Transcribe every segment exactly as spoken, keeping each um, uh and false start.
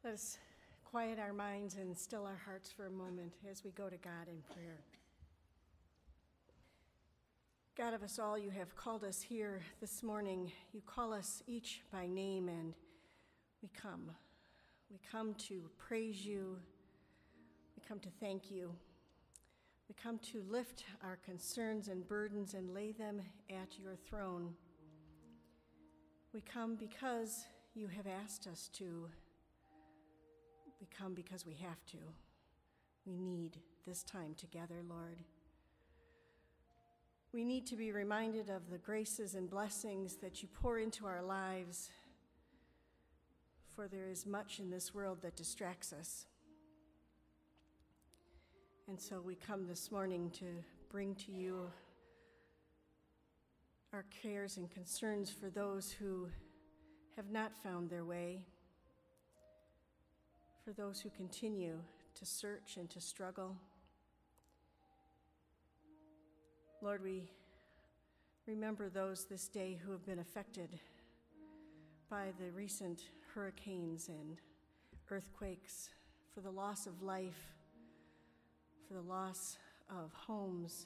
Let us quiet our minds and still our hearts for a moment as we go to God in prayer. God of us all, you have called us here this morning. You call us each by name, and we come. We come to praise you. We come to thank you. We come to lift our concerns and burdens and lay them at your throne. We come because you have asked us to. We come because we have to. We need this time together, Lord. We need to be reminded of the graces and blessings that you pour into our lives, for there is much in this world that distracts us. And so we come this morning to bring to you our cares and concerns for those who have not found their way, for those who continue to search and to struggle. Lord, we remember those this day who have been affected by the recent hurricanes and earthquakes, for the loss of life, for the loss of homes.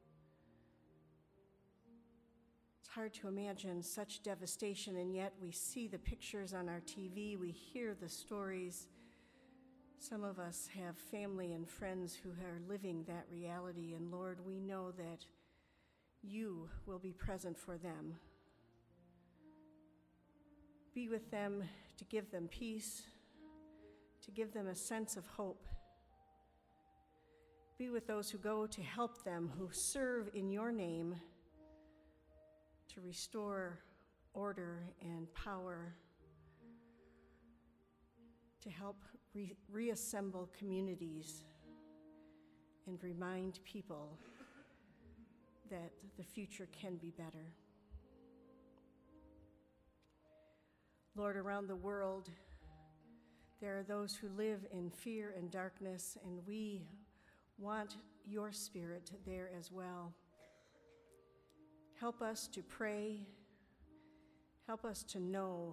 It's hard to imagine such devastation, and yet we see the pictures on our T V, we hear the stories. Some of us have family and friends who are living that reality, and Lord, we know that you will be present for them. Be with them to give them peace, to give them a sense of hope. Be with those who go to help them, who serve in your name to restore order and power, to help re- reassemble communities and remind people that the future can be better. Lord, around the world, there are those who live in fear and darkness, and we want your spirit there as well. Help us to pray. Help us to know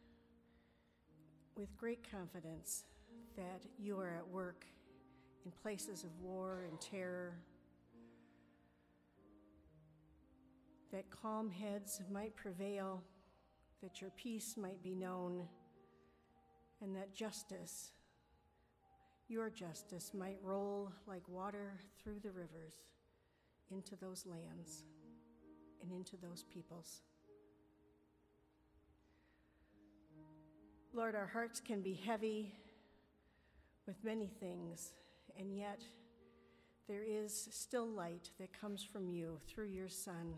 with great confidence that you are at work in places of war and terror, that calm heads might prevail, that your peace might be known, and that justice, your justice, might roll like water through the rivers into those lands and into those peoples. Lord, our hearts can be heavy with many things, and yet there is still light that comes from you through your Son.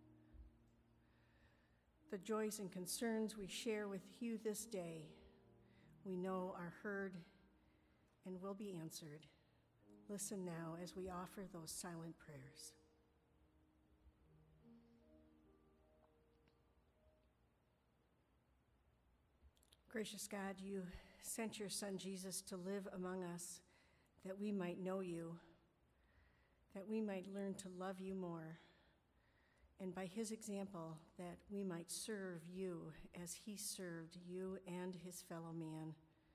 The joys and concerns we share with you this day, we know are heard and will be answered. Listen now as we offer those silent prayers. Gracious God, you sent your Son Jesus to live among us that we might know you, that we might learn to love you more, and by his example, that we might serve you as he served you and his fellow man.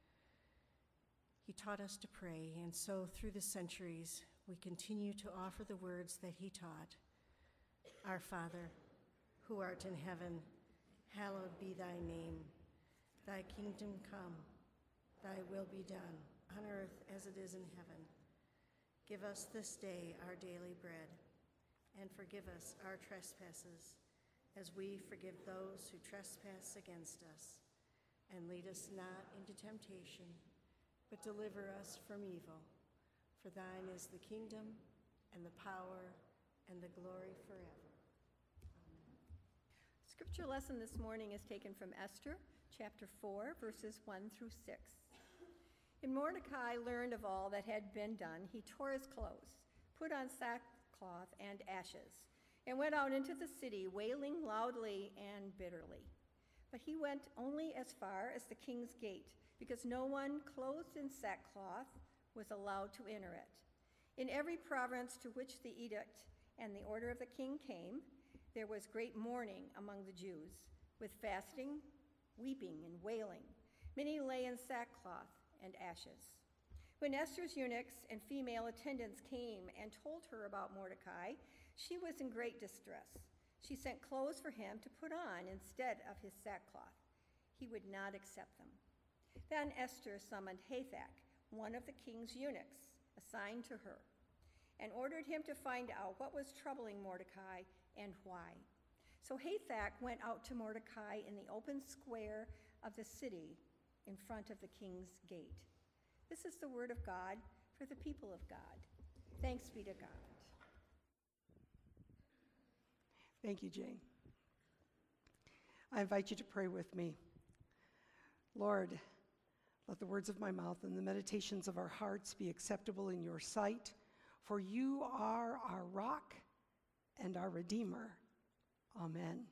He taught us to pray, and so through the centuries, we continue to offer the words that he taught. Our Father, who art in heaven, hallowed be thy name. Thy kingdom come, thy will be done, on earth as it is in heaven. Give us this day our daily bread, and forgive us our trespasses, as we forgive those who trespass against us. And lead us not into temptation, but deliver us from evil. For thine is the kingdom, and the power, and the glory forever. Amen. Scripture lesson this morning is taken from Esther, chapter four, verses one through six. And Mordecai learned of all that had been done. He tore his clothes, put on sackcloth and ashes, and went out into the city, wailing loudly and bitterly. But he went only as far as the king's gate, because no one clothed in sackcloth was allowed to enter it. In every province to which the edict and the order of the king came, there was great mourning among the Jews, with fasting, weeping, and wailing, Many lay in sackcloth and ashes. When Esther's eunuchs and female attendants came and told her about Mordecai, she was in great distress. She sent clothes for him to put on instead of his sackcloth. He would not accept them. Then Esther summoned Hathach, one of the king's eunuchs, assigned to her, and ordered him to find out what was troubling Mordecai and why. So Hathach went out to Mordecai in the open square of the city in front of the king's gate. This is the word of God for the people of God. Thanks be to God. Thank you, Jane. I invite you to pray with me. Lord, let the words of my mouth and the meditations of our hearts be acceptable in your sight, for you are our rock and our Redeemer. Amen.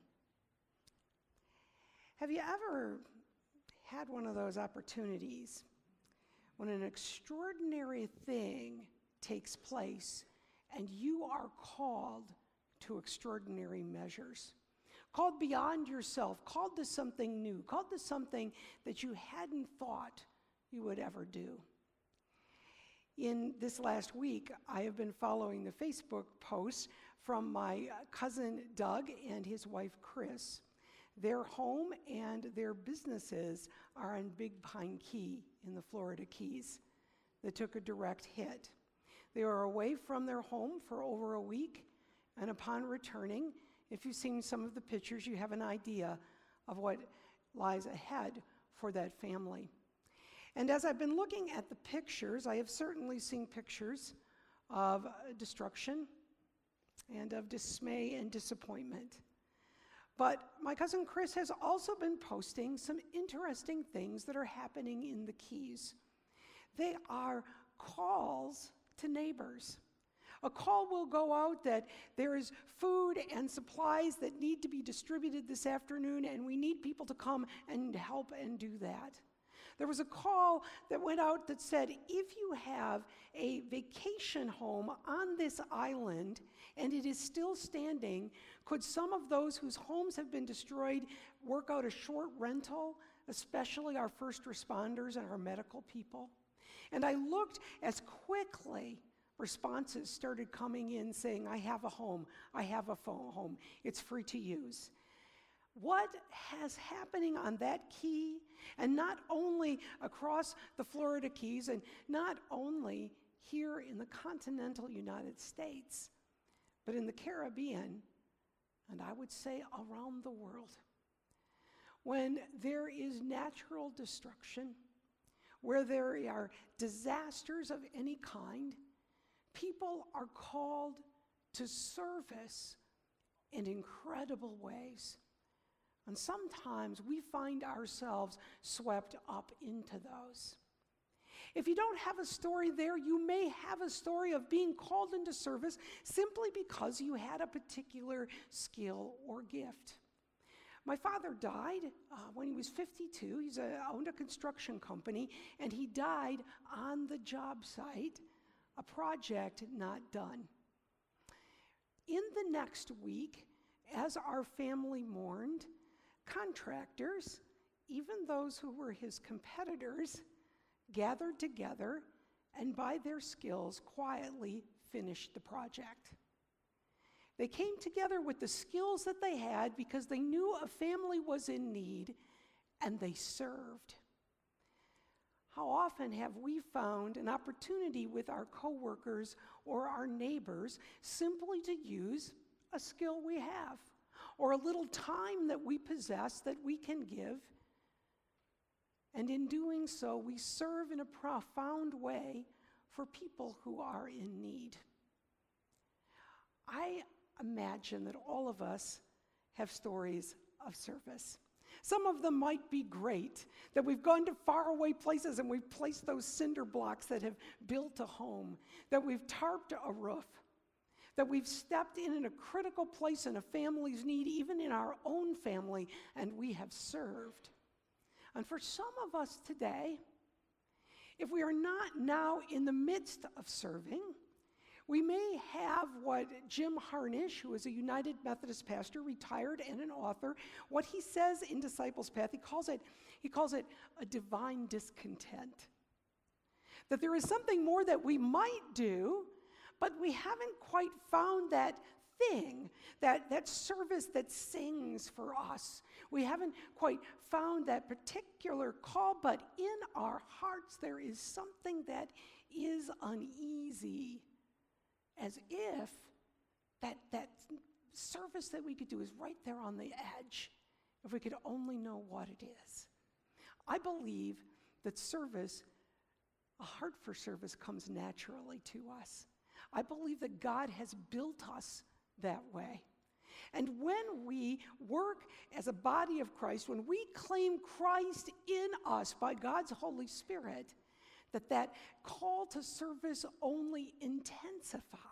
Have you ever had one of those opportunities when an extraordinary thing takes place and you are called to extraordinary measures? Called beyond yourself, called to something new, called to something that you hadn't thought you would ever do. In this last week, I have been following the Facebook posts from my cousin Doug and his wife Chris. Their home and their businesses are on Big Pine Key in the Florida Keys that took a direct hit. They were away from their home for over a week, and upon returning, if you've seen some of the pictures, you have an idea of what lies ahead for that family. And as I've been looking at the pictures, I have certainly seen pictures of destruction and of dismay and disappointment. But my cousin Chris has also been posting some interesting things that are happening in the Keys. They are calls to neighbors. A call will go out that there is food and supplies that need to be distributed this afternoon, and we need people to come and help and do that. There was a call that went out that said, if you have a vacation home on this island and it is still standing, could some of those whose homes have been destroyed work out a short rental, especially our first responders and our medical people? And I looked as quickly responses started coming in saying, I have a home, I have a phone home, it's free to use. What has happening on that key, and not only across the Florida Keys, and not only here in the continental United States, but in the Caribbean, and I would say around the world, when there is natural destruction, where there are disasters of any kind, people are called to service in incredible ways. And sometimes we find ourselves swept up into those. If you don't have a story there, you may have a story of being called into service simply because you had a particular skill or gift. My father died uh, when he was fifty-two. He uh, owned a construction company, and he died on the job site, a project not done. In the next week, as our family mourned, contractors, even those who were his competitors, gathered together and by their skills quietly finished the project. They came together with the skills that they had because they knew a family was in need, and they served. How often have we found an opportunity with our coworkers or our neighbors simply to use a skill we have, or a little time that we possess that we can give, and in doing so, we serve in a profound way for people who are in need. I imagine that all of us have stories of service. Some of them might be great, that we've gone to faraway places and we've placed those cinder blocks that have built a home, that we've tarped a roof, that we've stepped in in a critical place in a family's need, even in our own family, and we have served. And for some of us today, if we are not now in the midst of serving, We may have what Jim Harnish, who is a United Methodist pastor, retired and an author, what he says in Disciples Path, he calls it, he calls it a divine discontent. That there is something more that we might do, but we haven't quite found that thing, that, that service that sings for us. We haven't quite found that particular call, but in our hearts there is something that is uneasy, as if that, that service that we could do is right there on the edge, if we could only know what it is. I believe that service, a heart for service, comes naturally to us. I believe that God has built us that way. And when we work as a body of Christ, when we claim Christ in us by God's Holy Spirit, that that call to service only intensifies.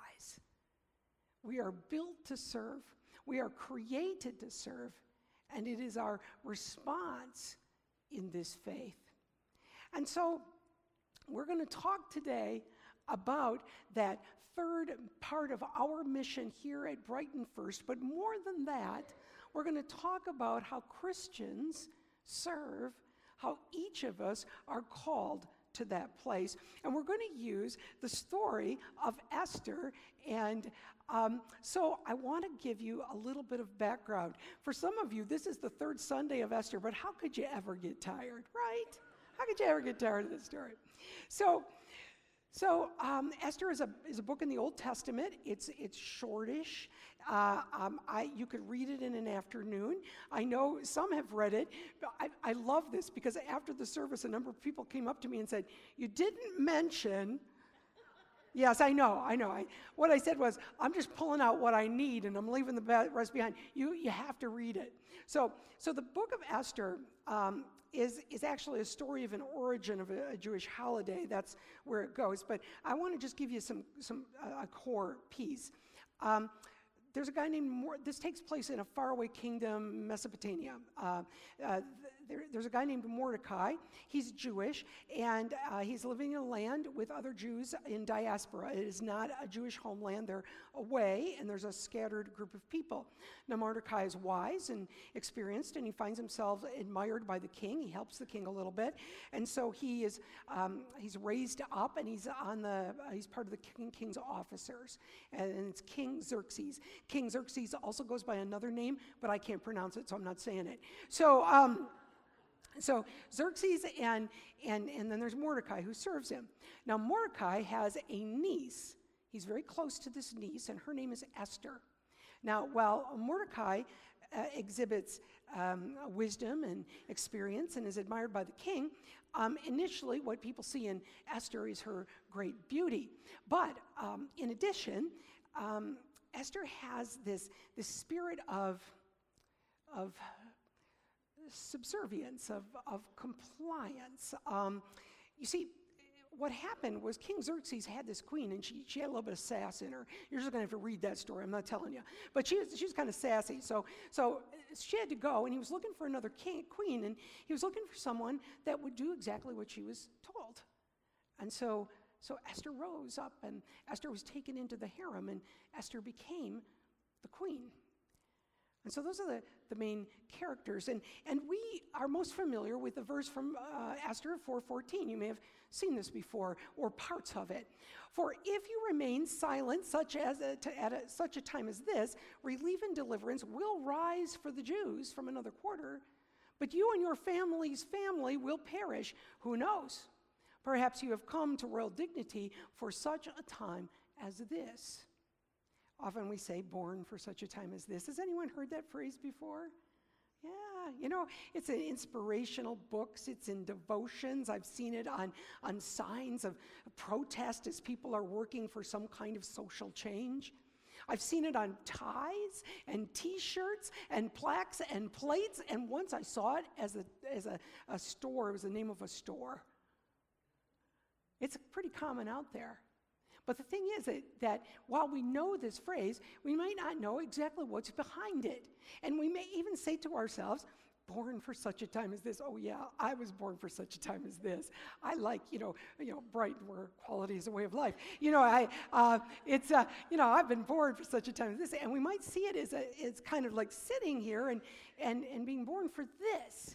We are built to serve. We are created to serve. And it is our response in this faith. And so we're going to talk today about that third part of our mission here at Brighton First. But more than that, we're going to talk about how Christians serve, how each of us are called to that place. And we're going to use the story of Esther. And um, so I want to give you a little bit of background. For some of you, this is the third Sunday of Esther, but how could you ever get tired, right? How could you ever get tired of this story? So, so um, Esther is a is a book in the Old Testament. It's it's shortish. Uh, um, I you could read it in an afternoon. I know some have read it. But I, I love this because after the service, a number of people came up to me and said, "You didn't mention." Yes, I know, I know. I, what I said was, I'm just pulling out what I need, and I'm leaving the rest behind. You you have to read it. So so the book of Esther um, is is actually a story of an origin of a, a Jewish holiday. That's where it goes. But I want to just give you some some uh, a core piece. Um, there's a guy named Mor- this takes place in a faraway kingdom, Mesopotamia. Uh, uh, There, there's a guy named Mordecai. He's Jewish, and uh, he's living in a land with other Jews in diaspora. It is not a Jewish homeland. They're away, and there's a scattered group of people. Now, Mordecai is wise and experienced, and he finds himself admired by the king. He helps the king a little bit, and so he is um, he's raised up, and he's on the uh, he's part of the king, king's officers, and, and it's King Xerxes. King Xerxes also goes by another name, but I can't pronounce it, so I'm not saying it. So. Um, So Xerxes and, and, and then there's Mordecai who serves him. Now Mordecai has a niece. He's very close to this niece, and her name is Esther. Now, while Mordecai uh, exhibits um, wisdom and experience and is admired by the king, um, initially what people see in Esther is her great beauty. But um, in addition, um, Esther has this, this spirit of, of subservience, of, of compliance. Um, you see, what happened was King Xerxes had this queen, and she, she had a little bit of sass in her. You're just going to have to read that story. I'm not telling you. But she was, she was kind of sassy. So, so she had to go, and he was looking for another king, queen, and he was looking for someone that would do exactly what she was told. And so, so Esther rose up, and Esther was taken into the harem, and Esther became the queen. And so those are the, the main characters. And, and we are most familiar with the verse from uh, Esther four fourteen. You may have seen this before, or parts of it. For if you remain silent such as a, to, at a, such a time as this, relief and deliverance will rise for the Jews from another quarter, but you and your family's family will perish. Who knows? Perhaps you have come to royal dignity for such a time as this. Often we say, born for such a time as this. Has anyone heard that phrase before? Yeah, you know, it's in inspirational books. It's in devotions. I've seen it on, on signs of protest as people are working for some kind of social change. I've seen it on ties and T-shirts and plaques and plates. And once I saw it as a, as a, a store. It was the name of a store. It's pretty common out there. But the thing is that, that while we know this phrase, we might not know exactly what's behind it. And we may even say to ourselves, born for such a time as this. Oh yeah, I was born for such a time as this. I like, you know, you know, bright where quality is a way of life. You know, I, uh, it's, uh, you know, I've been born for such a time as this. And we might see it as a, it's kind of like sitting here and, and, and being born for this.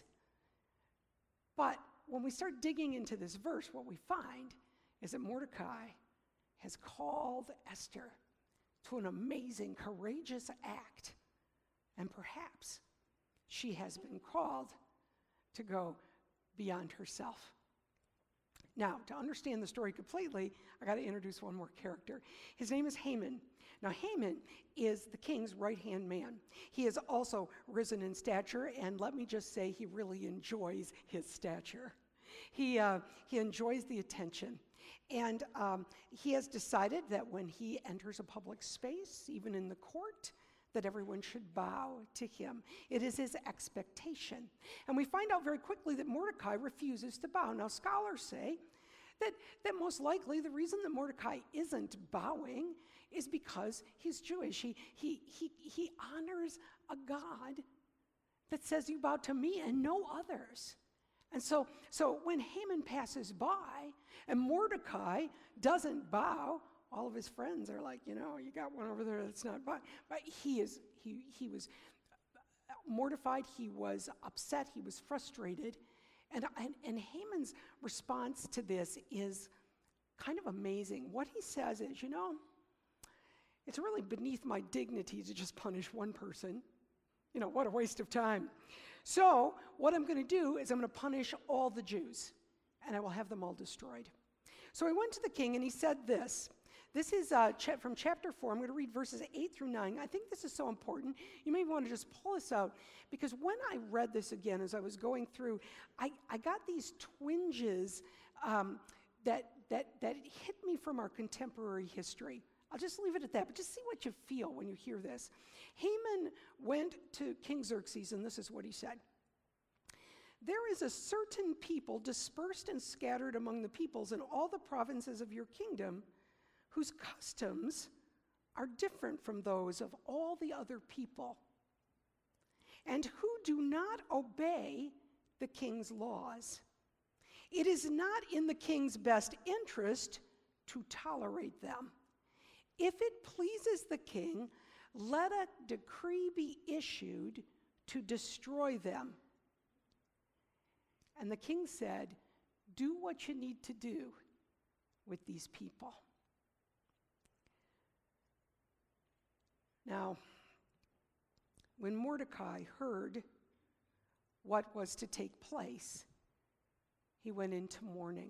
But when we start digging into this verse, what we find is that Mordecai has called Esther to an amazing, courageous act. And perhaps she has been called to go beyond herself. Now, to understand the story completely, I got to introduce one more character. His name is Haman. Now, Haman is the king's right-hand man. He has also risen in stature, and let me just say, he really enjoys his stature. He, uh, he enjoys the attention. And um, he has decided that when he enters a public space, even in the court, that everyone should bow to him. It is his expectation. And we find out very quickly that Mordecai refuses to bow. Now, scholars say that, that most likely the reason that Mordecai isn't bowing is because he's Jewish. He, he, he, he honors a God that says, you bow to me and no others. And so, so when Haman passes by and Mordecai doesn't bow, all of his friends are like, you know, you got one over there that's not bowing. But he is, he, he was mortified, he was upset, he was frustrated. And, and, and Haman's response to this is kind of amazing. What he says is, you know, it's really beneath my dignity to just punish one person. You know, what a waste of time. So what I'm going to do is I'm going to punish all the Jews, and I will have them all destroyed. So he went to the king, and he said this. This is uh, cha- from chapter four. I'm going to read verses eight through nine. I think this is so important. You may want to just pull this out, because when I read this again as I was going through, I, I got these twinges um, that, that, that hit me from our contemporary history. I'll just leave it at that, but just see what you feel when you hear this. Haman went to King Xerxes, and this is what he said. There is a certain people dispersed and scattered among the peoples in all the provinces of your kingdom, whose customs are different from those of all the other people, and who do not obey the king's laws. It is not in the king's best interest to tolerate them. If it pleases the king, let a decree be issued to destroy them. And the king said, do what you need to do with these people. Now, when Mordecai heard what was to take place, he went into mourning.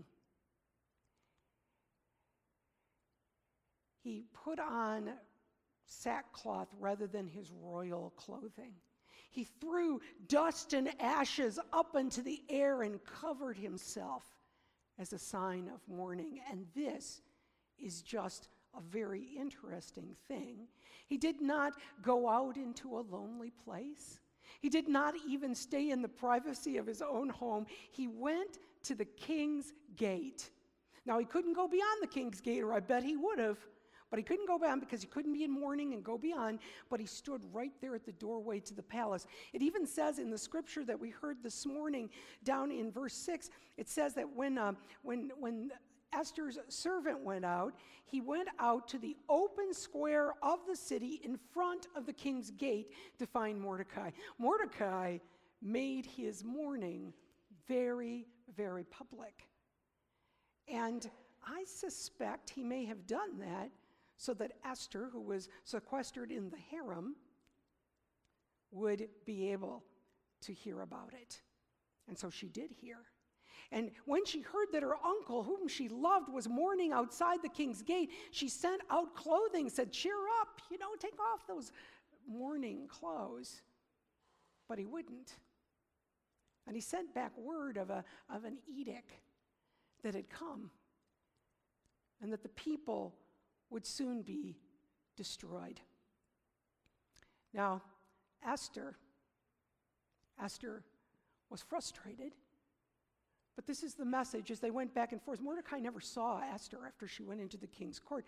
He put on sackcloth rather than his royal clothing. He threw dust and ashes up into the air and covered himself as a sign of mourning. And this is just a very interesting thing. He did not go out into a lonely place. He did not even stay in the privacy of his own home. He went to the king's gate. Now, he couldn't go beyond the king's gate, or I bet he would have. But he couldn't go beyond because he couldn't be in mourning and go beyond, but he stood right there at the doorway to the palace. It even says in the scripture that we heard this morning down in verse six, it says that when, uh, when, when Esther's servant went out, he went out to the open square of the city in front of the king's gate to find Mordecai. Mordecai made his mourning very, very public. And I suspect he may have done that so that Esther, who was sequestered in the harem, would be able to hear about it. And so she did hear. And when she heard that her uncle, whom she loved, was mourning outside the king's gate, she sent out clothing, said, cheer up, you know, take off those mourning clothes. But he wouldn't. And he sent back word of, a, of an edict that had come, and that the people would soon be destroyed. Now, Esther, Esther was frustrated, but this is the message as they went back and forth. Mordecai never saw Esther after she went into the king's court.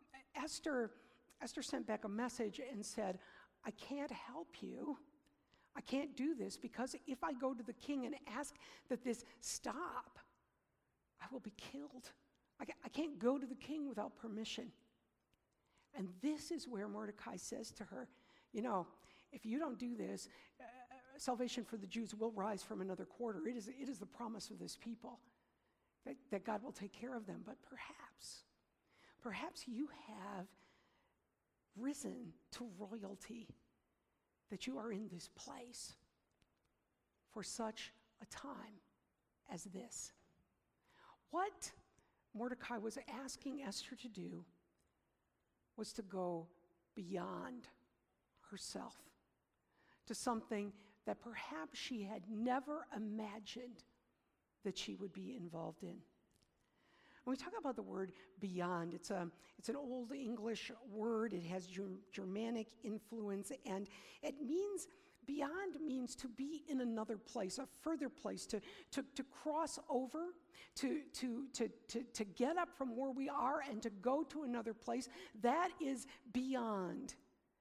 Esther, Esther sent back a message and said, I can't help you. I can't do this because if I go to the king and ask that this stop, I will be killed. I, ca- I can't go to the king without permission. And this is where Mordecai says to her, you know, if you don't do this, uh, salvation for the Jews will rise from another quarter. It is, it is the promise of this people that, that God will take care of them. But perhaps, perhaps you have risen to royalty, that you are in this place for such a time as this. What Mordecai was asking Esther to do was to go beyond herself to something that perhaps she had never imagined that she would be involved in. When we talk about the word beyond, it's a it's an old English word. It has Ger- Germanic influence, and it means beyond means to be in another place, a further place, to to, to cross over, to, to to to to get up from where we are and to go to another place. That is beyond.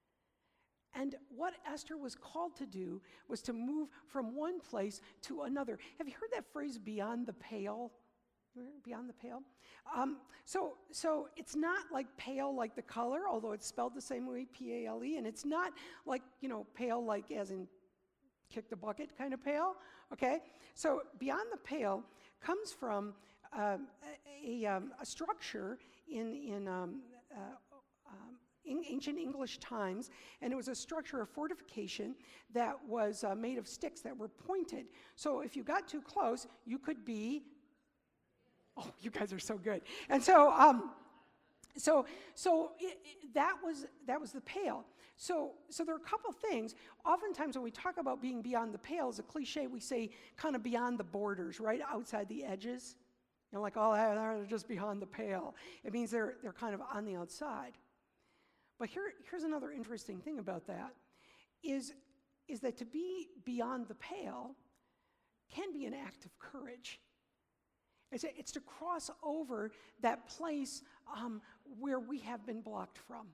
And what Esther was called to do was to move from one place to another. Have you heard that phrase, beyond the pale? Beyond the pale? Um, so, so it's not like pale like the color, although it's spelled the same way, P A L E, and it's not like, you know, pale like as in kick the bucket kind of pale, okay? So beyond the pale comes from um, a, a, um, a structure in, in um, uh, um, in ancient English times, and it was a structure of fortification that was uh, made of sticks that were pointed. So if you got too close, you could be, oh, you guys are so good. And so, um, so, so it, it, that was that was the pale. So, so there are a couple things. Oftentimes when we talk about being beyond the pale, as a cliche, we say kind of beyond the borders, right outside the edges. You know, like, oh, they're just beyond the pale. It means they're they're kind of on the outside. But here, here's another interesting thing about that, is, is that to be beyond the pale can be an act of courage. It's, a, it's to cross over that place um, where we have been blocked from.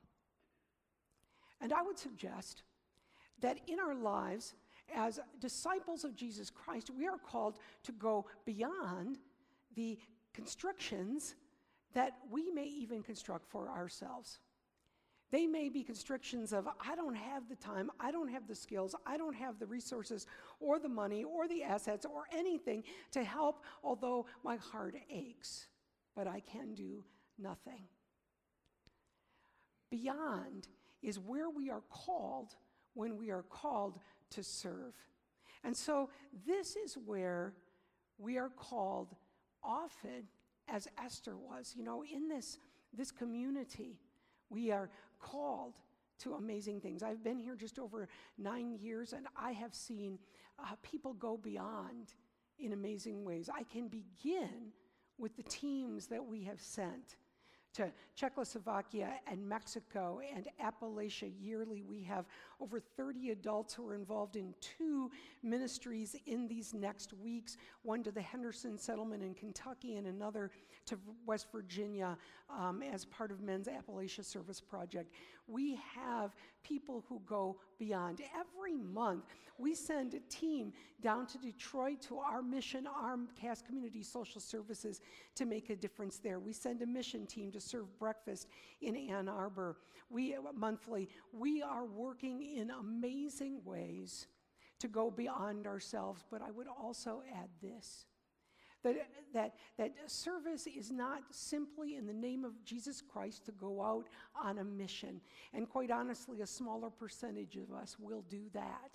And I would suggest that in our lives, as disciples of Jesus Christ, we are called to go beyond the constrictions that we may even construct for ourselves. They may be constrictions of, I don't have the time, I don't have the skills, I don't have the resources or the money or the assets or anything to help, although my heart aches, but I can do nothing. Beyond is where we are called when we are called to serve. And so this is where we are called often, as Esther was, you know, in this, this community. We are called to amazing things. I've been here just over nine years, and I have seen uh, people go beyond in amazing ways. I can begin with the teams that we have sent to Czechoslovakia and Mexico and Appalachia yearly. We have over thirty adults who are involved in two ministries in these next weeks, one to the Henderson settlement in Kentucky and another to West Virginia um, as part of Men's Appalachia Service Project. We have people who go beyond. Every month, we send a team down to Detroit to our mission, our Cass Community Social Services, to make a difference there. We send a mission team to serve breakfast in Ann Arbor. We, monthly, we are working in amazing ways to go beyond ourselves, but I would also add this. That, that, that service is not simply in the name of Jesus Christ to go out on a mission. And quite honestly, a smaller percentage of us will do that.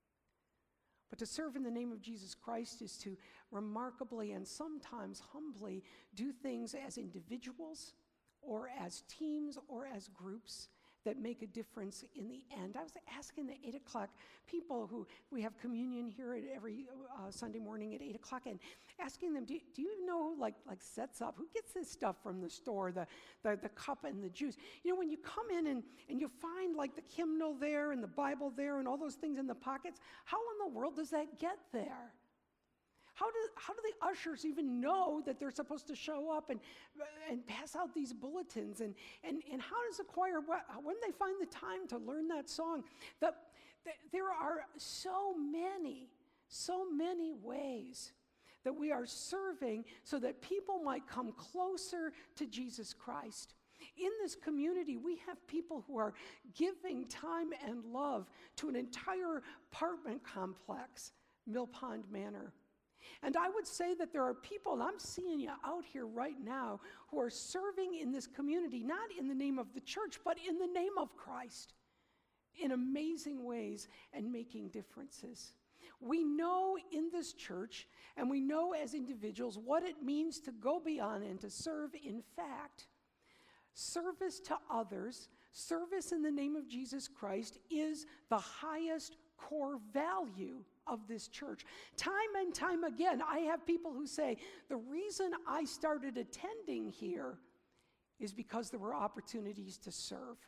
But to serve in the name of Jesus Christ is to remarkably and sometimes humbly do things as individuals or as teams or as groups that make a difference in the end. I was asking the eight o'clock people who, we have communion here at every uh, Sunday morning at eight o'clock, and asking them, do, do you know, like, like sets up, who gets this stuff from the store, the, the, the cup and the juice? You know, when you come in and, and you find like the hymnal there and the Bible there and all those things in the pockets, how in the world does that get there? How do, how do the ushers even know that they're supposed to show up and, and pass out these bulletins? And, and, and how does the choir, when they find the time to learn that song? The, th- there are so many, so many ways that we are serving so that people might come closer to Jesus Christ. In this community, we have people who are giving time and love to an entire apartment complex, Mill Pond Manor. And I would say that there are people, and I'm seeing you out here right now, who are serving in this community, not in the name of the church, but in the name of Christ, in amazing ways and making differences. We know in this church, and we know as individuals, what it means to go beyond and to serve. In fact, service to others, service in the name of Jesus Christ, is the highest core value of this church. Time and time again, I have people who say, the reason I started attending here is because there were opportunities to serve.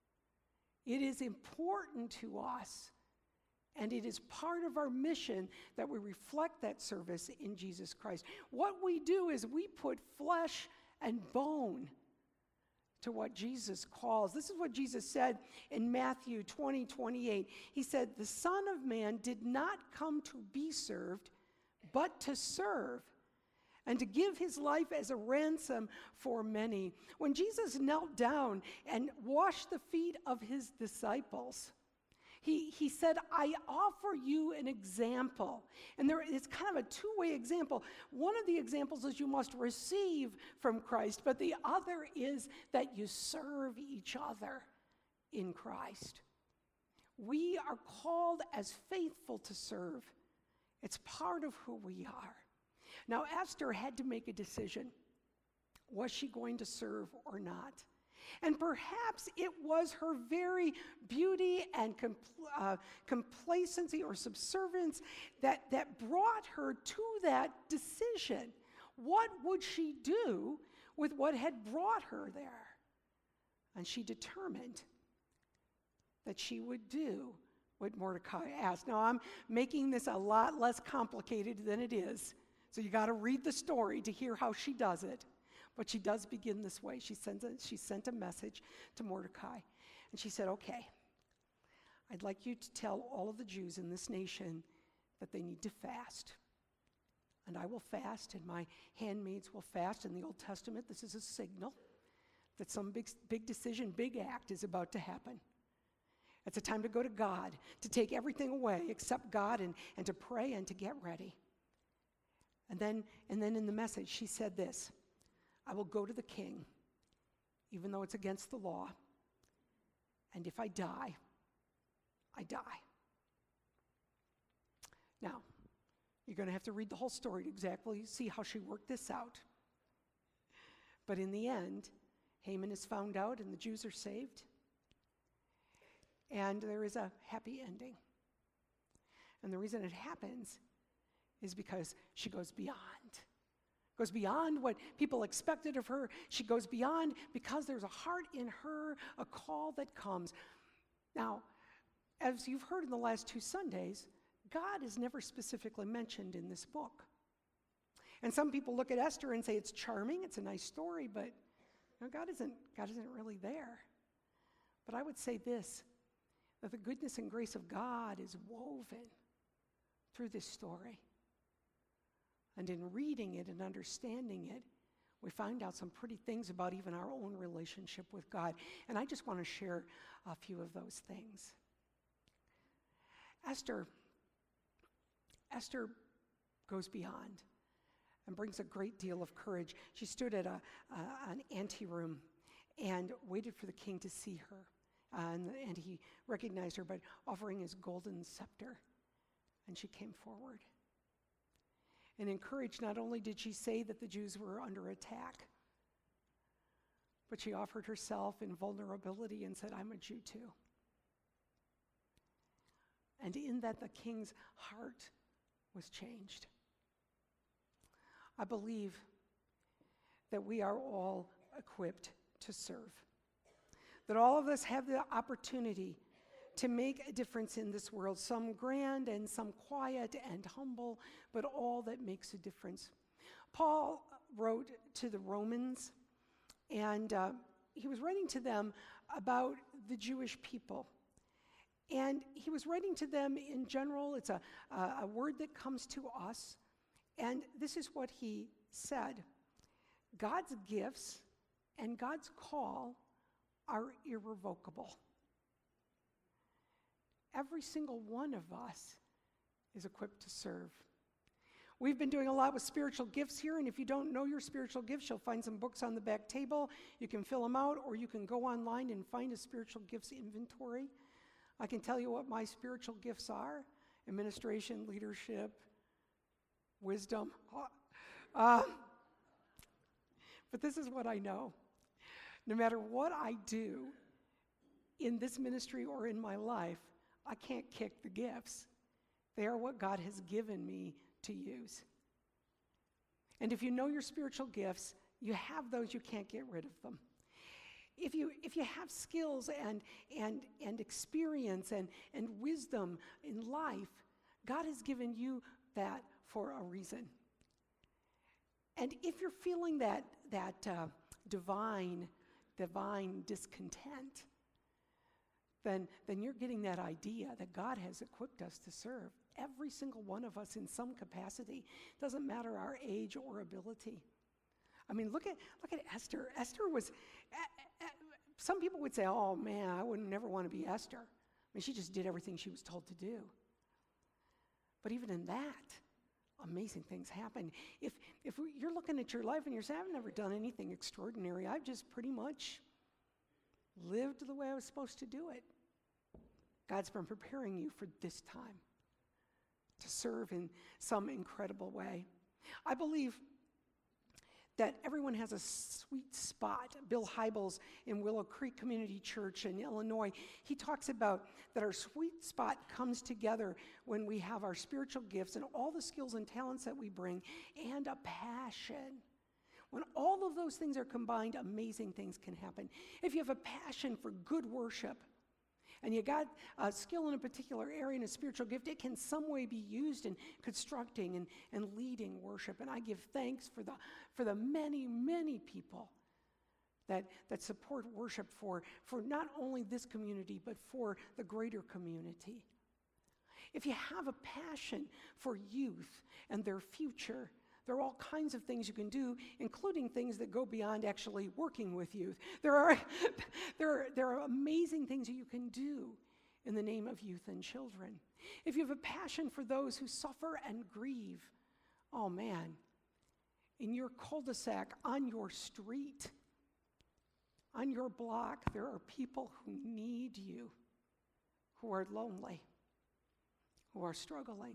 It is important to us, and it is part of our mission that we reflect that service in Jesus Christ. What we do is we put flesh and bone to what Jesus calls. This is what Jesus said in Matthew twenty, twenty-eight. He said, the Son of Man did not come to be served, but to serve, and to give his life as a ransom for many. When Jesus knelt down and washed the feet of his disciples, He, he said, I offer you an example. And there, it's kind of a two-way example. One of the examples is you must receive from Christ, but the other is that you serve each other in Christ. We are called as faithful to serve. It's part of who we are. Now, Esther had to make a decision. Was she going to serve or not? And perhaps it was her very beauty and compl- uh, complacency or subservience that, that brought her to that decision. What would she do with what had brought her there? And she determined that she would do what Mordecai asked. Now, I'm making this a lot less complicated than it is, so you got to read the story to hear how she does it. But she does begin this way. She sends a, she sent a message to Mordecai. And she said, okay, I'd like you to tell all of the Jews in this nation that they need to fast. And I will fast, and my handmaids will fast. In the Old Testament, this is a signal that some big, big decision, big act is about to happen. It's a time to go to God, to take everything away except God, and, and to pray and to get ready. And then, and then in the message, she said this, I will go to the king, even though it's against the law, and if I die, I die. Now, you're going to have to read the whole story to exactly see how she worked this out. But in the end, Haman is found out and the Jews are saved, and there is a happy ending. And the reason it happens is because she goes beyond. Goes beyond what people expected of her. She goes beyond because there's a heart in her, a call that comes. Now, as you've heard in the last two Sundays, God is never specifically mentioned in this book. And some people look at Esther and say it's charming, it's a nice story, but you know, God isn't, God isn't really there. But I would say this, that the goodness and grace of God is woven through this story. And in reading it and understanding it, we find out some pretty things about even our own relationship with God. And I just want to share a few of those things. Esther, Esther goes beyond and brings a great deal of courage. She stood at a, uh, an anteroom and waited for the king to see her. Uh, and, and he recognized her by offering his golden scepter. And she came forward. And encouraged, not only did she say that the Jews were under attack, but she offered herself in vulnerability and said, I'm a Jew too. And in that, the king's heart was changed. I believe that we are all equipped to serve, that all of us have the opportunity to make a difference in this world, some grand and some quiet and humble, but all that makes a difference. Paul wrote to the Romans, and uh, he was writing to them about the Jewish people. And he was writing to them in general. It's a, a, a word that comes to us. And this is what he said. God's gifts and God's call are irrevocable. Every single one of us is equipped to serve. We've been doing a lot with spiritual gifts here, and if you don't know your spiritual gifts, you'll find some books on the back table. You can fill them out, or you can go online and find a spiritual gifts inventory. I can tell you what my spiritual gifts are: administration, leadership, wisdom. Uh, but this is what I know. No matter what I do in this ministry or in my life, I can't kick the gifts. They are what God has given me to use. And if you know your spiritual gifts, you have those, you can't get rid of them. If you if you have skills and and and experience and, and wisdom in life, God has given you that for a reason. And if you're feeling that that uh, divine divine discontent, then then you're getting that idea that God has equipped us to serve. Every single one of us in some capacity. Doesn't matter our age or ability. I mean, look at look at Esther. Esther was, uh, uh, some people would say, oh man, I would never want to be Esther. I mean, she just did everything she was told to do. But even in that, amazing things happen. If if you're looking at your life and you're saying, I've never done anything extraordinary, I've just pretty much lived the way I was supposed to do it. God's been preparing you for this time to serve in some incredible way. I believe that everyone has a sweet spot. Bill Hybels in Willow Creek Community Church in Illinois, he talks about that our sweet spot comes together when we have our spiritual gifts and all the skills and talents that we bring and a passion. When all of those things are combined, amazing things can happen. If you have a passion for good worship, and you got a skill in a particular area and a spiritual gift, it can some way be used in constructing and, and leading worship. And I give thanks for the for the many, many people that, that support worship for, for not only this community, but for the greater community. If you have a passion for youth and their future, there are all kinds of things you can do, including things that go beyond actually working with youth. There are, there are, there are amazing things that you can do in the name of youth and children. If you have a passion for those who suffer and grieve, oh man, in your cul-de-sac, on your street, on your block, there are people who need you, who are lonely, who are struggling.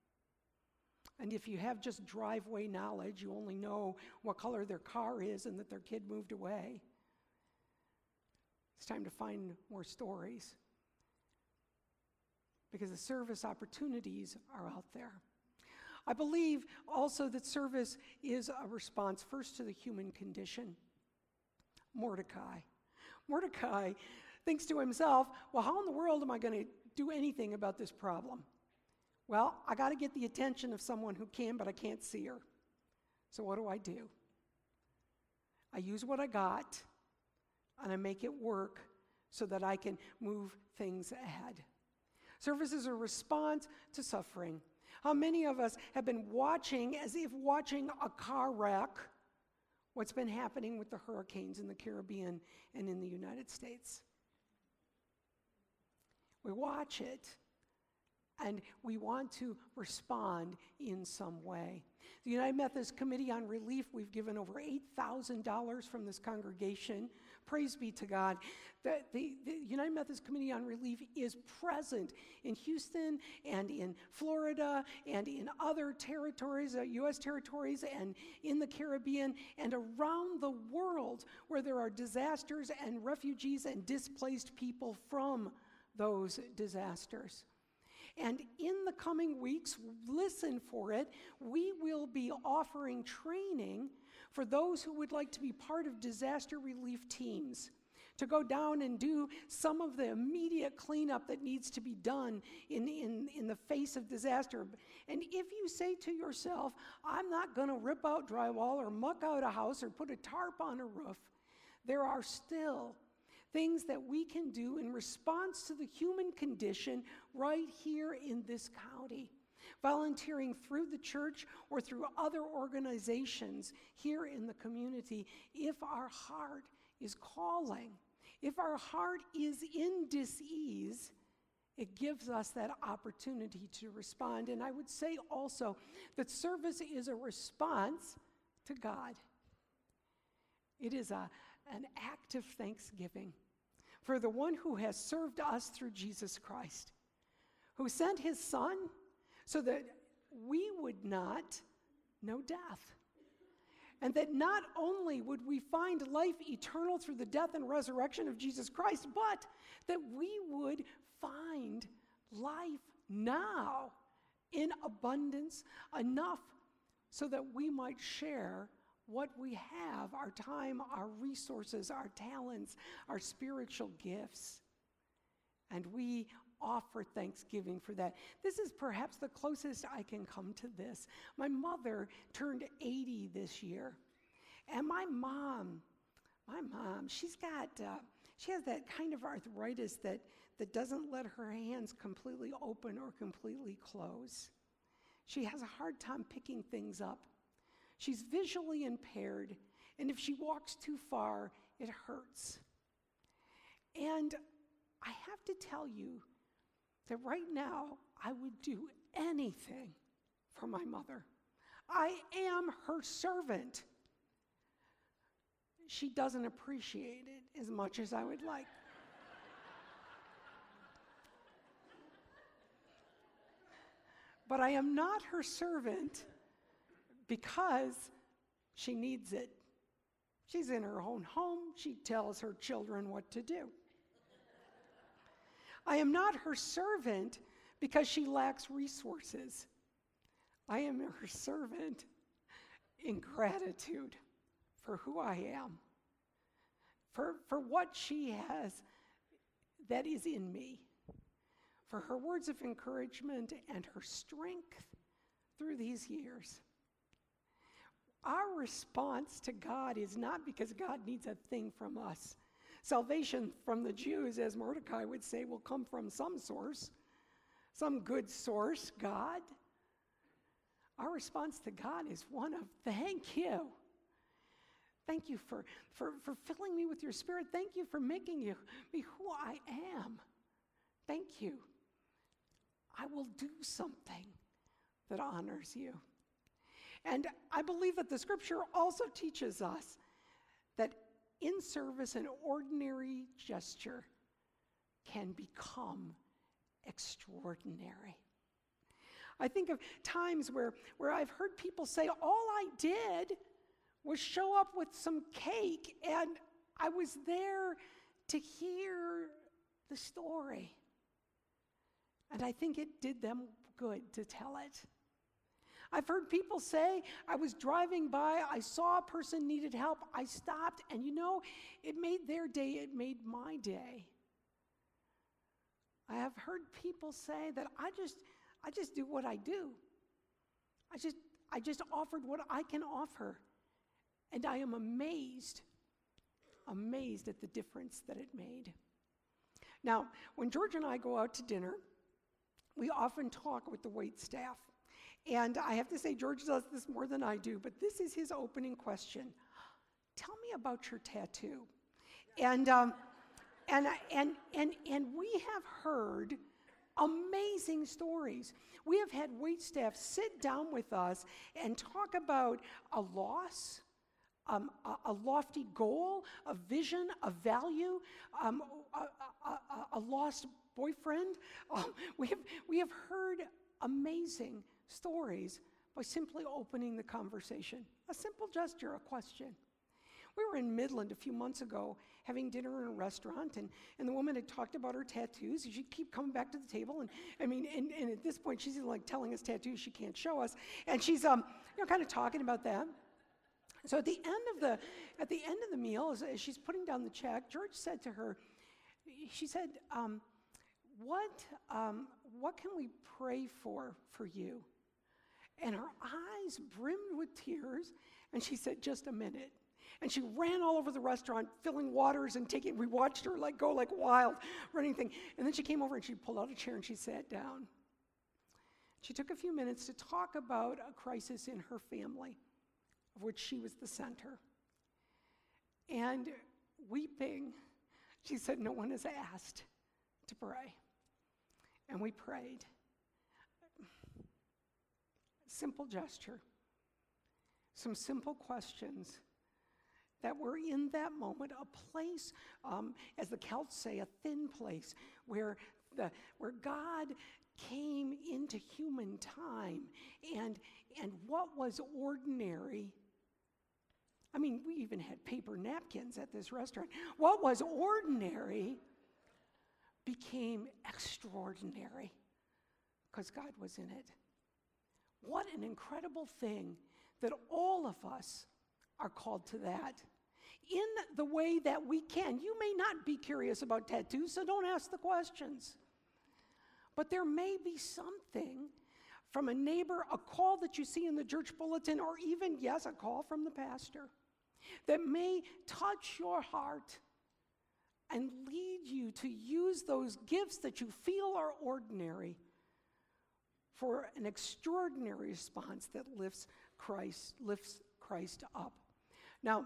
And if you have just driveway knowledge, you only know what color their car is and that their kid moved away. It's time to find more stories, because the service opportunities are out there. I believe also that service is a response first to the human condition. Mordecai. Mordecai thinks to himself, well, how in the world am I going to do anything about this problem? Well, I got to get the attention of someone who can, but I can't see her. So what do I do? I use what I got, and I make it work so that I can move things ahead. Service is a response to suffering. How many of us have been watching, as if watching a car wreck, what's been happening with the hurricanes in the Caribbean and in the United States? We watch it, and we want to respond in some way. The United Methodist Committee on Relief, we've given over eight thousand dollars from this congregation. Praise be to God. The, the, the United Methodist Committee on Relief is present in Houston and in Florida and in other territories, uh, U S territories, and in the Caribbean and around the world where there are disasters and refugees and displaced people from those disasters. And in the coming weeks, listen for it, we will be offering training for those who would like to be part of disaster relief teams, to go down and do some of the immediate cleanup that needs to be done in, in, in the face of disaster. And if you say to yourself, I'm not going to rip out drywall or muck out a house or put a tarp on a roof, there are still things that we can do in response to the human condition right here in this county. Volunteering through the church or through other organizations here in the community, if our heart is calling, if our heart is in dis-ease, it gives us that opportunity to respond. And I would say also that service is a response to God. It is a, an act of thanksgiving for the one who has served us through Jesus Christ, who sent his Son so that we would not know death. And that not only would we find life eternal through the death and resurrection of Jesus Christ, but that we would find life now in abundance, enough so that we might share what we have, our time, our resources, our talents, our spiritual gifts. And we offer thanksgiving for that. This is perhaps the closest I can come to this. My mother turned eighty this year. And my mom, my mom, she's got, uh, she has that kind of arthritis that, that doesn't let her hands completely open or completely close. She has a hard time picking things up. She's visually impaired, and if she walks too far, it hurts. And I have to tell you that right now, I would do anything for my mother. I am her servant. She doesn't appreciate it as much as I would like. But I am not her servant because she needs it. She's in her own home. She tells her children what to do. I am not her servant because she lacks resources. I am her servant in gratitude for who I am, for, for what she has that is in me, for her words of encouragement and her strength through these years. Our response to God is not because God needs a thing from us. Salvation from the Jews, as Mordecai would say, will come from some source, some good source, God. Our response to God is one of thank you. Thank you for, for, for filling me with your Spirit. Thank you for making you, me who I am. Thank you. I will do something that honors you. And I believe that the Scripture also teaches us that in service, an ordinary gesture can become extraordinary. I think of times where, where I've heard people say, all I did was show up with some cake, and I was there to hear the story. And I think it did them good to tell it. I've heard people say, I was driving by, I saw a person needed help, I stopped, and you know, it made their day, it made my day. I have heard people say that I just, I just do what I do. I just, I just offered what I can offer. And I am amazed, amazed at the difference that it made. Now, when George and I go out to dinner, we often talk with the wait staff. And I have to say, George does this more than I do, but this is his opening question. Tell me about your tattoo. And, um, and, and, and, and we have heard amazing stories. We have had wait staff sit down with us and talk about a loss, um, a, a lofty goal, a vision, a value, um, a, a, a, a lost boyfriend. Um, we have, we have heard amazing stories by simply opening the conversation. A simple gesture, a question. We were in Midland a few months ago having dinner in a restaurant, and, and the woman had talked about her tattoos. She'd keep coming back to the table, and I mean, and, and at this point, she's like telling us tattoos she can't show us, and she's um, you know, kind of talking about that. So at the end of the at the end of the meal, as, as she's putting down the check, George said to her, she said, um, "What um, what can we pray for for you?" And her eyes brimmed with tears, and she said, "Just a minute." And she ran all over the restaurant, filling waters and taking, we watched her like go like wild, running thing. And then she came over and she pulled out a chair and she sat down. She took a few minutes to talk about a crisis in her family, of which she was the center. And weeping, she said, no one is asked to pray. And we prayed. Simple gesture. Some simple questions that were in that moment a place, um, as the Celts say, a thin place, where the where God came into human time, and and what was ordinary. I mean, we even had paper napkins at this restaurant. What was ordinary became extraordinary because God was in it. What an incredible thing that all of us are called to that in the way that we can. You may not be curious about tattoos, so don't ask the questions. But there may be something from a neighbor, a call that you see in the church bulletin, or even, yes, a call from the pastor that may touch your heart and lead you to use those gifts that you feel are ordinary for an extraordinary response that lifts Christ, lifts Christ up. Now,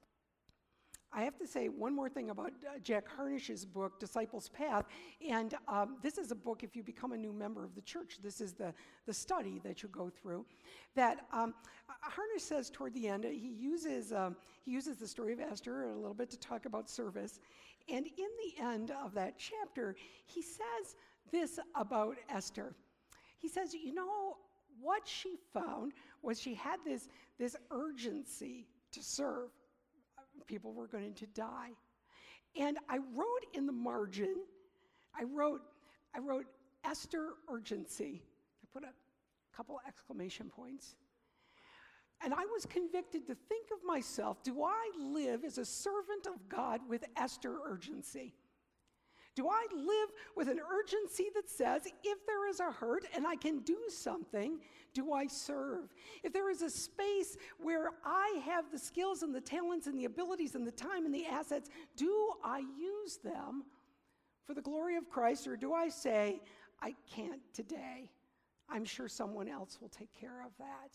I have to say one more thing about uh, Jack Harnish's book, Disciples' Path, and um, this is a book, if you become a new member of the church, this is the, the study that you go through, that um, Harnish says toward the end, he uses, um, he uses the story of Esther a little bit to talk about service, and in the end of that chapter, he says this about Esther. He says, you know, what she found was she had this, this urgency to serve. People were going to die. And I wrote in the margin, I wrote, I wrote Esther urgency. I put a couple exclamation points. And I was convicted to think of myself, do I live as a servant of God with Esther urgency? Do I live with an urgency that says, if there is a hurt and I can do something, do I serve? If there is a space where I have the skills and the talents and the abilities and the time and the assets, do I use them for the glory of Christ, or do I say, I can't today? I'm sure someone else will take care of that.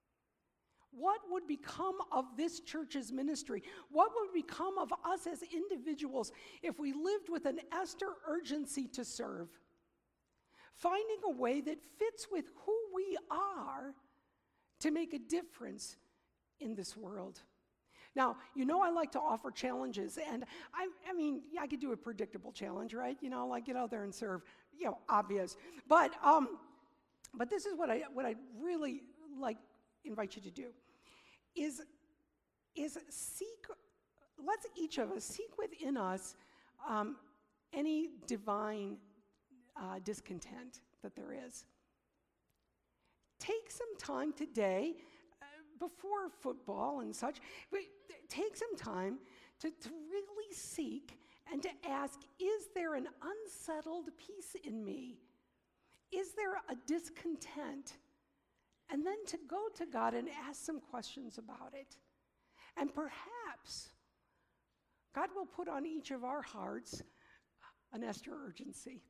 What would become of this church's ministry? What would become of us as individuals if we lived with an Esther urgency to serve? Finding a way that fits with who we are to make a difference in this world. Now, you know I like to offer challenges, and I, I mean, yeah, I could do a predictable challenge, right? You know, like get out there and serve, you know, obvious. But um, but this is what I what I really like invite you to do, is is seek. Let's each of us seek within us um, any divine uh, discontent that there is. Take some time today, uh, before football and such, but take some time to, to really seek and to ask, is there an unsettled peace in me? Is there a discontent? And then to go to God and ask some questions about it. And perhaps God will put on each of our hearts an Esther urgency.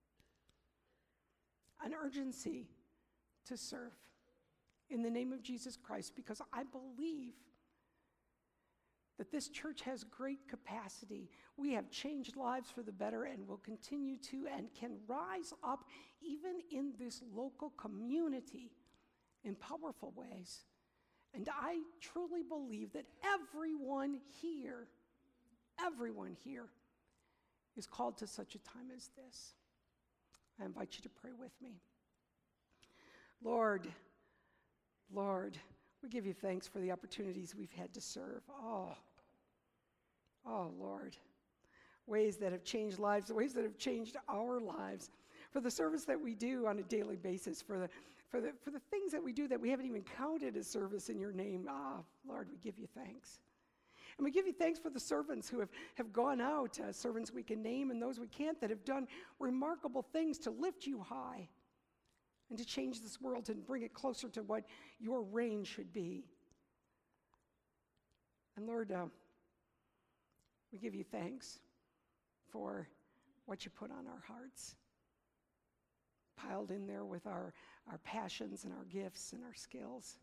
An urgency to serve in the name of Jesus Christ, because I believe that this church has great capacity. We have changed lives for the better and will continue to, and can rise up even in this local community in powerful ways. And I truly believe that everyone here, everyone here is called to such a time as this. I invite you to pray with me. Lord, Lord, we give you thanks for the opportunities we've had to serve. Oh, oh, Lord, ways that have changed lives, ways that have changed our lives, for the service that we do on a daily basis, for the For the, for the things that we do that we haven't even counted as service in your name. Ah, Lord, we give you thanks. And we give you thanks for the servants who have, have gone out, uh, servants we can name and those we can't, that have done remarkable things to lift you high and to change this world and bring it closer to what your reign should be. And Lord, uh, we give you thanks for what you put on our hearts, piled in there with our, our passions and our gifts and our skills.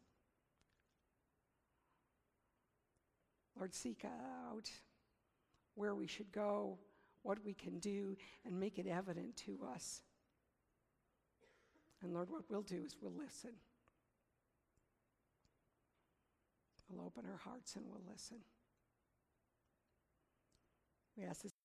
Lord, seek out where we should go, what we can do, and make it evident to us. And Lord, what we'll do is we'll listen. We'll open our hearts and we'll listen. We ask this